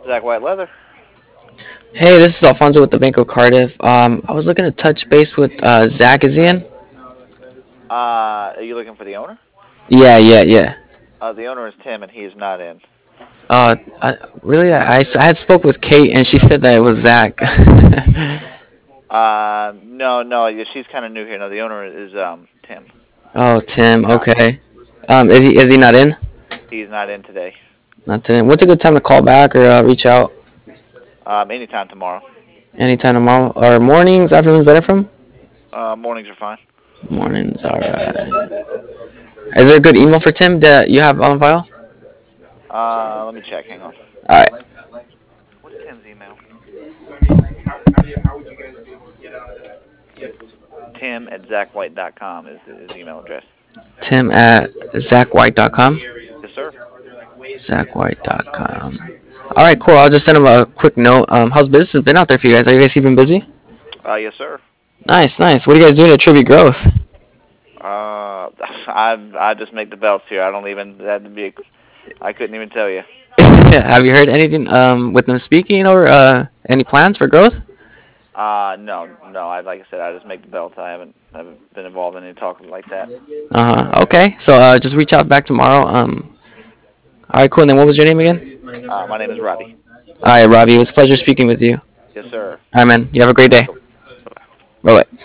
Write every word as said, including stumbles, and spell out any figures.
Zach White Leather. Hey, this is Alfonso with the Bank of Cardiff. Um, I was looking to touch base with uh, Zach. Is he in? Uh, are you looking for the owner? Yeah, yeah, yeah. Uh, the owner is Tim, and he is not in. Uh, I, really, I, I, I had spoke with Kate, and she said that it was Zach. Uh, no, no, yeah, she's kind of new here. No, the owner is um Tim. Oh, Tim. Yeah, Okay. Um, is he is he not in? he's not in today. Not today. What's a good time to call back or uh, reach out? Um, anytime tomorrow. Anytime tomorrow or mornings, afternoons better from? Uh, mornings are fine. Mornings. All right. Is there a good email for Tim that you have on file? Uh, let me check. Hang on. All right. What's Tim's email? Tim at zach white dot com is his email address. Tim at zach white dot com. Yes, sir. zach white dot com. All right, cool. I'll just send him a quick note. Um, how's business been out there for you guys? Are you guys keeping busy? Uh, yes, sir. Nice, nice. What are you guys doing to tribute growth? Uh, I I just make the belts here. I don't even that would be. I couldn't even tell you. Have you heard anything um, with them speaking or uh, any plans for growth? Uh, no, no. I like I said, I just make the belts. I haven't haven't been involved in any talk like that. Uh huh. Okay. So uh, just reach out back tomorrow. Um. All right, cool. And then what was your name again? Uh, my name is Robbie. All right, Robbie. It was a pleasure speaking with you. Yes, sir. All right, man. You have a great day. Welcome. Bye-bye. Bye bye.